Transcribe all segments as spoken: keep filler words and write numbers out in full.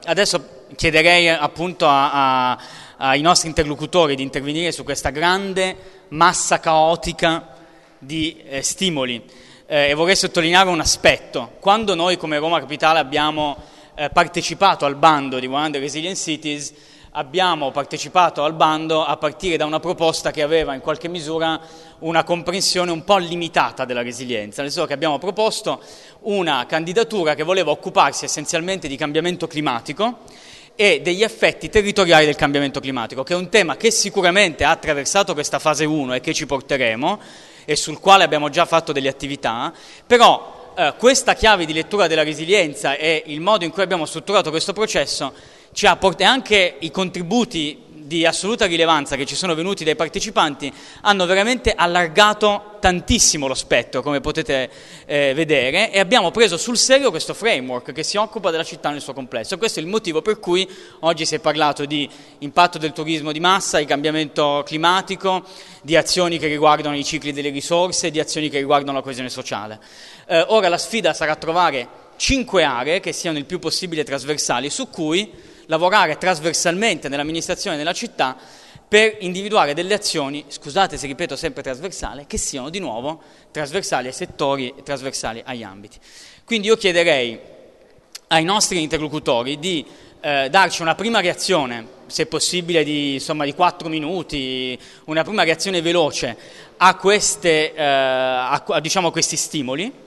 adesso chiederei appunto a, a, ai nostri interlocutori di intervenire su questa grande massa caotica di eh, stimoli eh, e vorrei sottolineare un aspetto. Quando noi come Roma Capitale abbiamo eh, partecipato al bando di cento Resilient Cities, abbiamo partecipato al bando a partire da una proposta che aveva in qualche misura una comprensione un po' limitata della resilienza, nel senso che abbiamo proposto una candidatura che voleva occuparsi essenzialmente di cambiamento climatico e degli effetti territoriali del cambiamento climatico, che è un tema che sicuramente ha attraversato questa fase uno e che ci porteremo e sul quale abbiamo già fatto delle attività, però eh, questa chiave di lettura della resilienza e il modo in cui abbiamo strutturato questo processo ci ha portato, e anche i contributi di assoluta rilevanza che ci sono venuti dai partecipanti hanno veramente allargato tantissimo lo spettro, come potete eh, vedere, e abbiamo preso sul serio questo framework che si occupa della città nel suo complesso. Questo è il motivo per cui oggi si è parlato di impatto del turismo di massa, di cambiamento climatico, di azioni che riguardano i cicli delle risorse, di azioni che riguardano la coesione sociale. Eh, ora la sfida sarà trovare cinque aree che siano il più possibile trasversali, su cui lavorare trasversalmente nell'amministrazione della città per individuare delle azioni, scusate se ripeto sempre trasversale, che siano di nuovo trasversali ai settori e trasversali agli ambiti. Quindi io chiederei ai nostri interlocutori di eh, darci una prima reazione, se possibile di, insomma, di quattro minuti, una prima reazione veloce a, queste, eh, a, a diciamo, questi stimoli,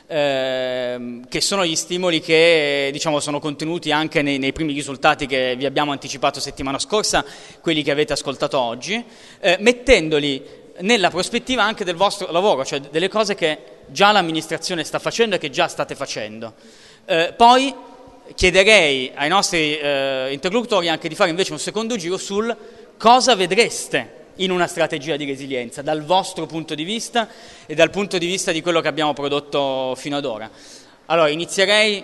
Eh, che sono gli stimoli che diciamo sono contenuti anche nei, nei primi risultati che vi abbiamo anticipato settimana scorsa, quelli che avete ascoltato oggi, eh, mettendoli nella prospettiva anche del vostro lavoro, cioè delle cose che già l'amministrazione sta facendo e che già state facendo. Eh, poi chiederei ai nostri eh, interlocutori anche di fare invece un secondo giro sul cosa vedreste in una strategia di resilienza, dal vostro punto di vista e dal punto di vista di quello che abbiamo prodotto fino ad ora. Allora, inizierei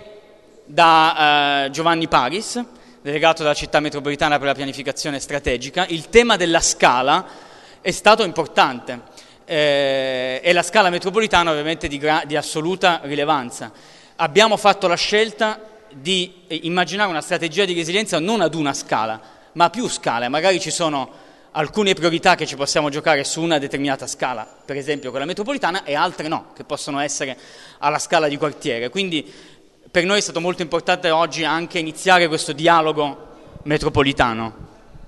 da eh, Giovanni Paris, delegato della Città Metropolitana per la pianificazione strategica. Il tema della scala è stato importante eh, e la scala metropolitana ovviamente di, gra- di assoluta rilevanza. Abbiamo fatto la scelta di immaginare una strategia di resilienza non ad una scala, ma a più scale. Magari ci sono alcune priorità che ci possiamo giocare su una determinata scala, per esempio quella metropolitana, e altre no, che possono essere alla scala di quartiere. Quindi per noi è stato molto importante oggi anche iniziare questo dialogo metropolitano.